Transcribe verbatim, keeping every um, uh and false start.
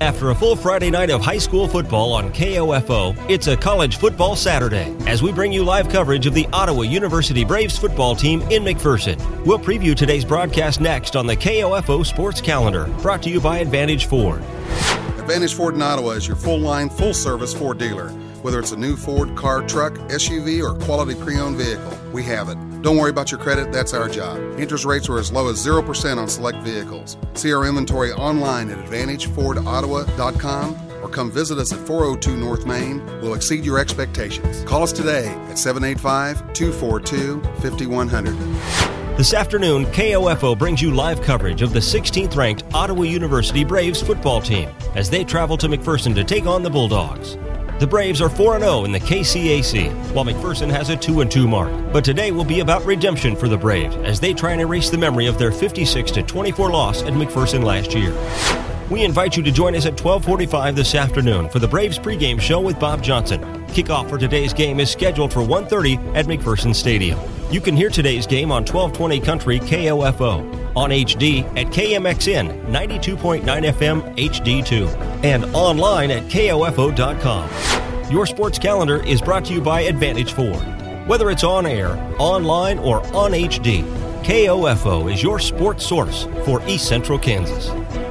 After a full Friday night of high school football on K O F O, it's a college football Saturday as we bring you live coverage of the Ottawa University Braves football team in McPherson. We'll preview today's broadcast next on the K O F O Sports Calendar, brought to you by Advantage Ford. Advantage Ford in Ottawa is your full-line, full-service Ford dealer. Whether it's a new Ford car, truck, S U V, or quality pre-owned vehicle, we have it. Don't worry about your credit, that's our job. Interest rates are as low as zero percent on select vehicles. See our inventory online at advantage ford ottawa dot com or come visit us at four oh two North Main. We'll exceed your expectations. Call us today at seven eight five, two four two, five one zero zero. This afternoon, K O F O brings you live coverage of the sixteenth ranked Ottawa University Braves football team as they travel to McPherson to take on the Bulldogs. The Braves are four and oh in the K C A C, while McPherson has a two and two mark. But today will be about redemption for the Braves as they try and erase the memory of their fifty-six to twenty-four loss at McPherson last year. We invite you to join us at twelve forty-five this afternoon for the Braves pregame show with Bob Johnson. Kickoff for today's game is scheduled for one thirty at McPherson Stadium. You can hear today's game on twelve twenty Country K O F O, on H D at K M X N ninety-two point nine F M H D two, and online at K O F O dot com. Your sports calendar is brought to you by Advantage Ford. Whether it's on air, online, or on H D, K O F O is your sports source for East Central Kansas.